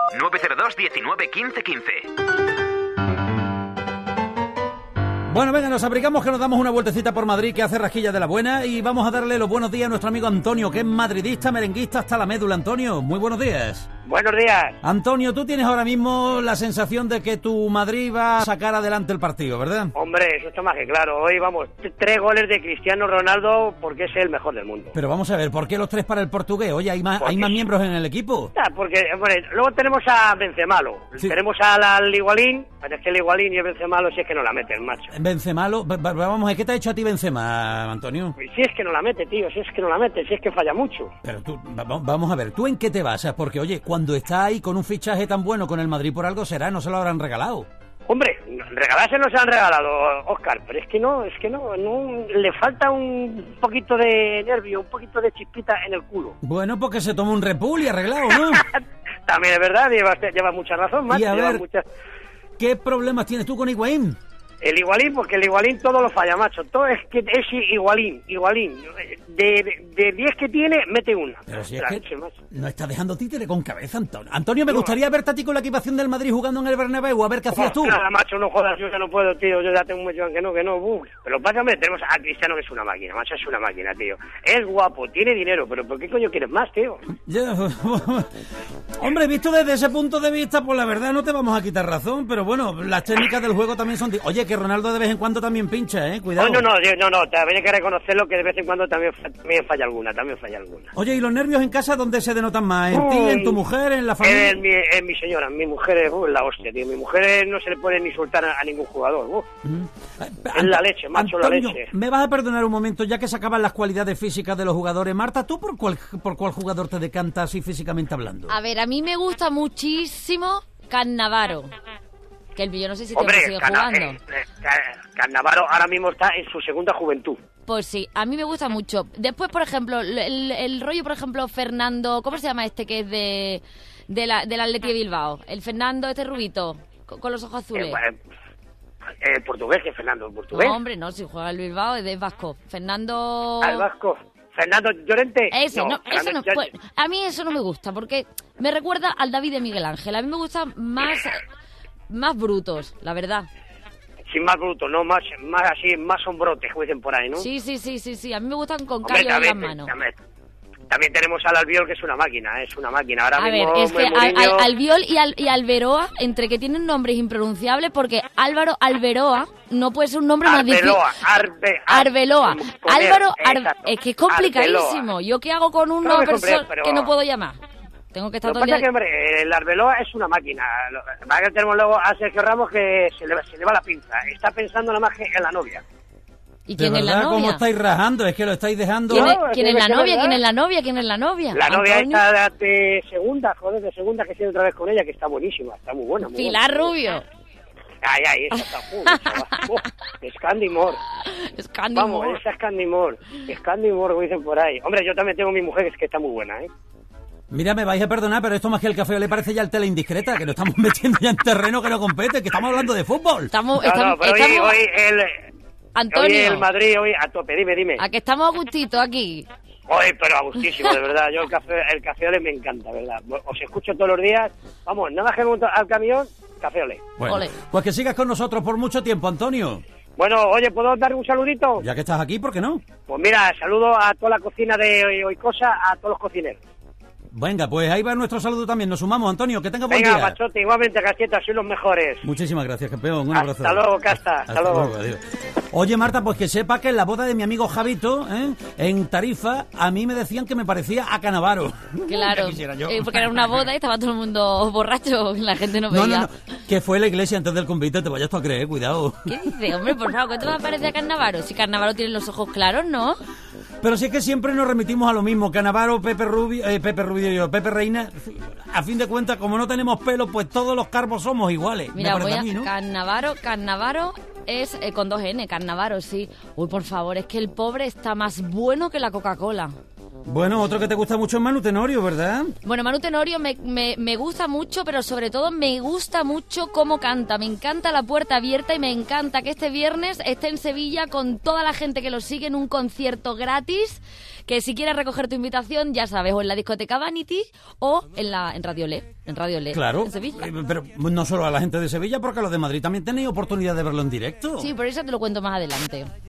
902 19 15 15. Bueno, venga, nos abrigamos que nos damos una vueltecita por Madrid, que hace rasquilla de la buena, y vamos a darle los buenos días a nuestro amigo Antonio, que es madridista, merenguista hasta la médula. Antonio, muy buenos días. Buenos días. Antonio, tú tienes ahora mismo la sensación de que tu Madrid va a sacar adelante el partido, ¿verdad? Hombre, eso está más que claro. Hoy, vamos, 3 goles de Cristiano Ronaldo porque es el mejor del mundo. Pero vamos a ver, ¿por qué los 3 para el portugués? Oye, ¿hay más miembros en el equipo? Porque, hombre, luego tenemos a Benzemalo, sí. Tenemos al Higuaín, pero es que el Higuaín y el Benzemalo si es que no la meten, macho. Benzemalo, vamos a ver, ¿qué te ha hecho a ti Benzema, Antonio? Pues si es que no la mete, tío, si es que no la mete, si es que falla mucho. Pero tú, vamos a ver, ¿tú en qué te basas? Porque, oye, cuando está ahí con un fichaje tan bueno con el Madrid por algo será, no se lo habrán regalado. Hombre, regalarse no se han regalado, Óscar, pero es que no, le falta un poquito de nervio, un poquito de chispita en el culo. Bueno, porque se toma un Red Bull y arreglado, ¿no? También es verdad, lleva mucha razón, macho. Y a ver, ¿qué problemas tienes tú con Higuaín? El Higuaín, porque el Higuaín todo lo falla, macho. Todo es que es Higuaín. De 10 que tiene, mete una. Pero si es que no está dejando títere con cabeza, Antonio. Antonio, me gustaría verte a ti con la equipación del Madrid jugando en el Bernabéu, a ver qué hacías tú. Nada, macho, no jodas, yo ya no puedo, tío. Yo ya tengo un millón que no. Pero pásame, tenemos a Cristiano, que es una máquina, macho, es una máquina, tío. Es guapo, tiene dinero, pero ¿por qué coño quieres más, tío? Hombre, visto desde ese punto de vista, pues la verdad no te vamos a quitar razón, pero bueno, las técnicas del juego también son... Oye, que Ronaldo de vez en cuando también pincha, cuidado. No, también hay que reconocerlo, que de vez en cuando también falla alguna. Oye, ¿y los nervios en casa dónde se denotan más? ¿En ti, en tu mujer, en la familia? En mi señora, mi mujer es la hostia, tío. Mi mujer no se le puede ni soltar a ningún jugador. Es la leche, macho, Antonio, la leche. ¿me vas a perdonar un momento, ya que se acaban las cualidades físicas de los jugadores? Marta, ¿tú por cuál jugador te decantas así físicamente hablando? A ver, a mí me gusta muchísimo Cannavaro. Que yo no sé si te sigue jugando. Cannavaro ahora mismo está en su segunda juventud. Pues sí, a mí me gusta mucho. Después, por ejemplo, el rollo, por ejemplo, Fernando... ¿Cómo se llama este que es del Atleti de Bilbao? El Fernando, este rubito, con los ojos azules. El portugués, que es Fernando, el portugués. No, hombre, no, si juega el Bilbao es de vasco. Fernando... ¿Al vasco? ¿Fernando Llorente? Ese no, pues, a mí eso no me gusta, porque me recuerda al David de Miguel Ángel. A mí me gustan más brutos, la verdad. Sí, más brutos, ¿no? Más así, más sombrotes, como dicen por ahí, ¿no? Sí. A mí me gustan con callo en las manos. También tenemos al Albiol, que es una máquina. Ahora mismo, ver, es que Albiol y Alberoa, entre que tienen nombres impronunciables, porque Álvaro Alberoa no puede ser un nombre más difícil. Arbeloa. Álvaro, es que es complicadísimo. Arbeloa. ¿Yo qué hago con una persona que no puedo llamar? Tengo que estar todo el día... Lo que pasa es que, hombre, el Arbeloa es una máquina. Para que tenemos luego a Sergio Ramos, que se le va la pinza. Está pensando nada más que en la novia. ¿Y quién es la novia? ¿Cómo estáis rajando? Es que lo estáis dejando... ¿Quién es la novia? ¿Quién es la novia? ¿Quién es la novia? La novia está de segunda, que sigue otra vez con ella, que está buenísima, está muy buena. Pilar Rubio. Ay, esa está es Candy Moore. Vamos, esa es Candy Moore, como dicen por ahí. Hombre, yo también tengo mi mujer, que está muy buena, Mira, me vais a perdonar, pero esto más que el café le parece ya el tele indiscreta, que nos estamos metiendo ya en terreno que no compete, que estamos hablando de fútbol. Hoy Antonio. Hoy el Madrid, hoy a tope, dime. A que estamos a gustito aquí. Hoy, pero a gustísimo, de verdad. Yo el café ole me encanta, ¿verdad? Os escucho todos los días. Vamos, nada más que monto al camión, café ole. Bueno, ole. Pues que sigas con nosotros por mucho tiempo, Antonio. Bueno, oye, ¿puedo dar un saludito? Ya que estás aquí, ¿por qué no? Pues mira, saludo a toda la cocina de Oicosa, a todos los cocineros. Venga, pues ahí va nuestro saludo también. Nos sumamos, Antonio, que tenga buen día. Venga, machote, igualmente, Casqueta, sois los mejores. Muchísimas gracias, campeón. Un abrazo. Hasta luego, Casta. Hasta luego. Adiós. Oye, Marta, pues que sepa que en la boda de mi amigo Javito, en Tarifa, a mí me decían que me parecía a Cannavaro. Claro, porque era una boda y estaba todo el mundo borracho, la gente no veía. No, que fue la iglesia antes del convite, te vayas tú a creer, cuidado. ¿Qué dices? Hombre, por favor, ¿qué te va a parecer a Cannavaro? Si Cannavaro tiene los ojos claros, ¿no? Pero sí es que siempre nos remitimos a lo mismo. Cannavaro, Pepe Reina. A fin de cuentas, como no tenemos pelo, pues todos los carvos somos iguales. Mira, ¿no? Cannavaro es con 2 N, Cannavaro, sí. Uy, por favor, es que el pobre está más bueno que la Coca-Cola. Bueno, otro que te gusta mucho es Manu Tenorio, ¿verdad? Bueno, Manu Tenorio me gusta mucho, pero sobre todo me gusta mucho cómo canta. Me encanta La Puerta Abierta y me encanta que este viernes esté en Sevilla con toda la gente que lo sigue en un concierto gratis, que si quieres recoger tu invitación, ya sabes, o en la discoteca Vanity o en Radio Le. En Radio Le, claro, en Sevilla. Pero no solo a la gente de Sevilla, porque a los de Madrid también tenéis oportunidad de verlo en directo. Sí, por eso te lo cuento más adelante.